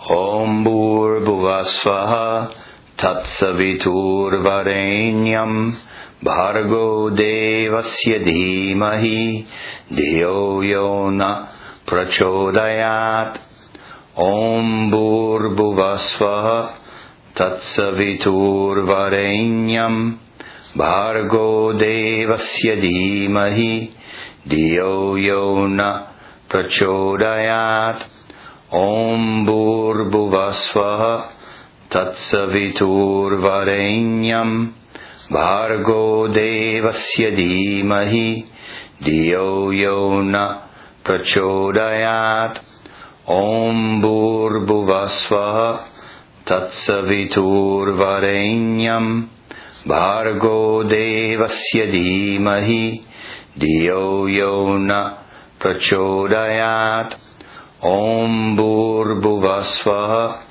Om Bhurvuvasvaha Tatsaviturvarenyam Bhargo Devasya Dhimahi Dhiyo Yona Prachodayat. Om Bhurvuvasvaha Tatsaviturvarenyam Bhargo Devasya Dhimahi Dhiyo Yona Prachodayat. Om Bhurvuvasvaha Tatsaviturvarenyam Bhargo Devasya Dhimahi Dhiyo Yona Prachodayat. Om Bhurvuvasvaha Tatsaviturvarenyam Bhargo Devasya Dhimahi Dhiyo Yona Prachodayat. Om Bhurvuvasvaha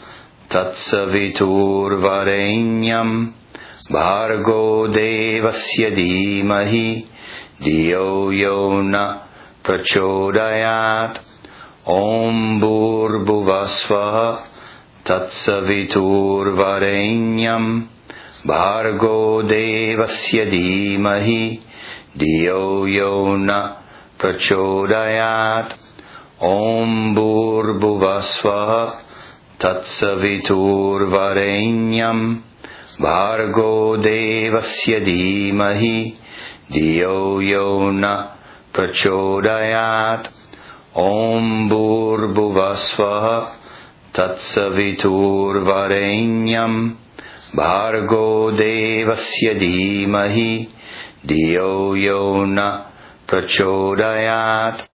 Tatsaviturvarenyam Bhargo Devasya Dhimahi Dhiyo Yona Prachodayat. Om Bhurvuvasvaha Tatsaviturvarenyam Bhargo Devasya Dhimahi Dhiyo Yona Prachodayat. Om Bhurvuvasvaha Tatsaviturvarenyam Bhargo Devasya Dhimahi Dhiyo Yona Prachodayat. Om Bhurvuvasvaha Tatsaviturvarenyam Bhargo Devasya Dhimahi Dhiyo Yona Prachodayat.